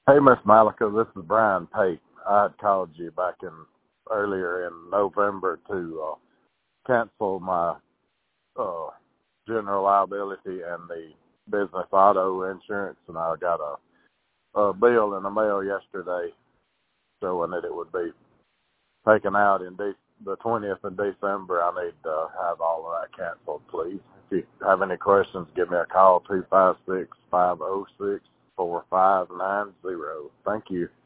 Hey, Miss Malika, this is Brian Pate. I had called you back in earlier in November to cancel my uh, general liability and the business auto insurance, and I got a bill in the mail yesterday showing that it would be taken out the 20th of December. I need to have all of that canceled, please. If you have any questions, give me a call, 256-506-4590. Thank you.